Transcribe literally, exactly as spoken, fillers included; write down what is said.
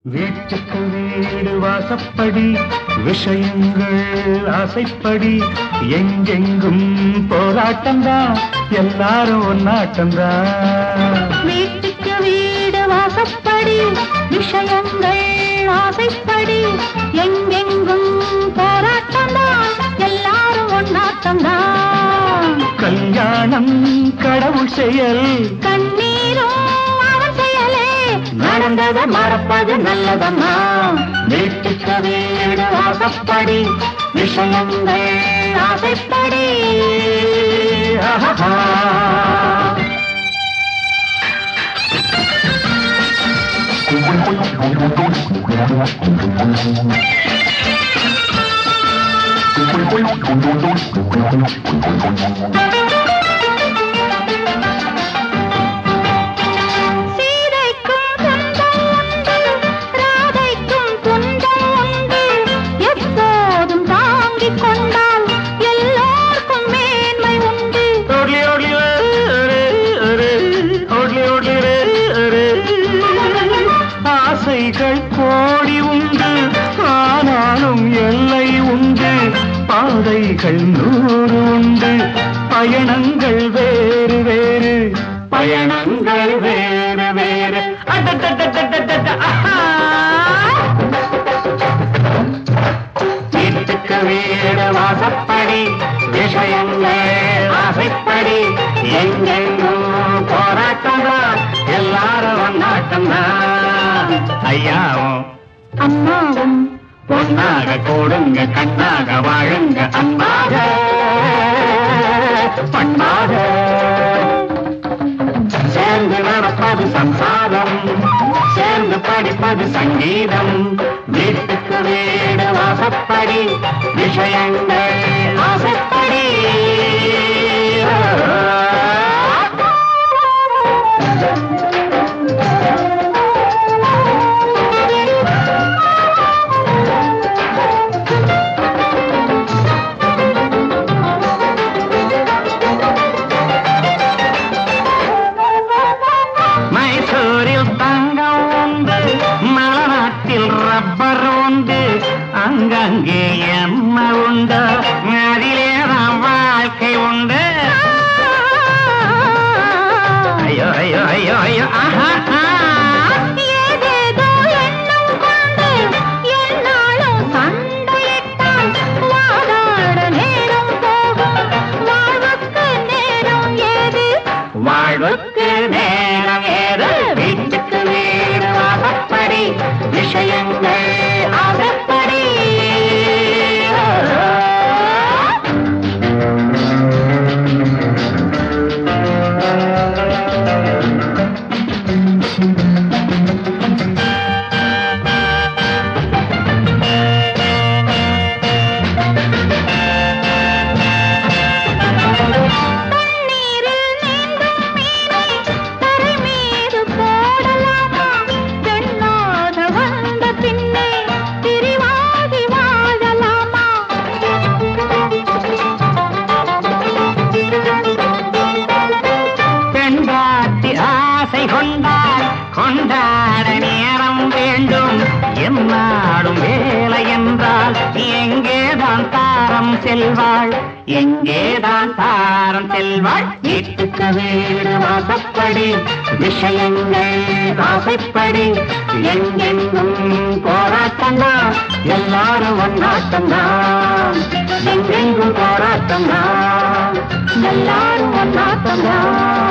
வீட்டுக்கு வீடு வாசப்படி விஷயங்கள் ஆசைப்படி எங்கெங்கும் போராட்டம்தான் எல்லாரும் ஒன்னாட்டம்தான். வீட்டுக்கு வீடு வாசப்படி விஷயங்கள் ஆசைப்படி எங்கெங்கும் போராட்டம்தான் எல்லாரும் ஒன்னாட்டம்தான். கல்யாணம் கடவுள் செயல், கண்ணீரும் அவன் செயலே, நடந்ததை மறப்பது நல்லதம்மா. வீட்டுக்கு வீடு வாசப்படி விஷயங்கள் ஆசைப்படி. ஆஹா. ஆசைகள் கோடி உண்டு, ஆனாலும் எல்லை உண்டு. பாதைகள் நூறு உண்டு, பயணங்கள் வேறு வேறு, பயணங்கள் வேறு வேறு. வீட்டுக்கு வீடு வாசப்படி விஷயங்கள் ஆசைப்படி எங்கெங்கும் போராட்டம்தான் எல்லாரும் ஒன்னாட்டம்தான். ஐயாவும் அம்மாவும் பொன்னாக கூடுங்க, கண்ணாக வாழுங்க, அன்பாக பண்பாக சேர்ந்து நடப்பது சம்சாரம், சேர்ந்து படிப்பது சங்கீதம். வீட்டுக்கு வீடு வாசப்படி விஷயங்கள் ஆசைப்படி. அங்கங்கே என்ன உண்டு, அதிலேதான் வாழ்க்கை உண்டு. ஐயோ ஐயோ ஐயோ ஐயோ. ஆஹா. ஏதேதோ எண்ணம் கொண்டு என்னாலும் சண்டையிட்டால் வாதாட நேரம் போகும். வாழ்வுக்கு நேரம் ஏது, வாழ்வுக்கு நேரம் ஏது. வீட்டுக்கு வீடு வாசப்படி விஷயங்கள் ஆசைப்படி. கொண்டாட நேரம் வேண்டும், என்னாடும் வேலை என்றால் எங்கேதான் தாரம் செல்வாள், எங்கேதான் தாரம் செல்வாள். வீட்டுக்கு வீடு வாசப்படி விஷயங்கள் ஆசைப்படி எங்கெங்கும் போராட்டம்தான் எல்லாரும் ஒன்னாட்டம்தான். எங்கெங்கும் போராட்டம்தான் எல்லாரும் ஒன்னாட்டம்தான்.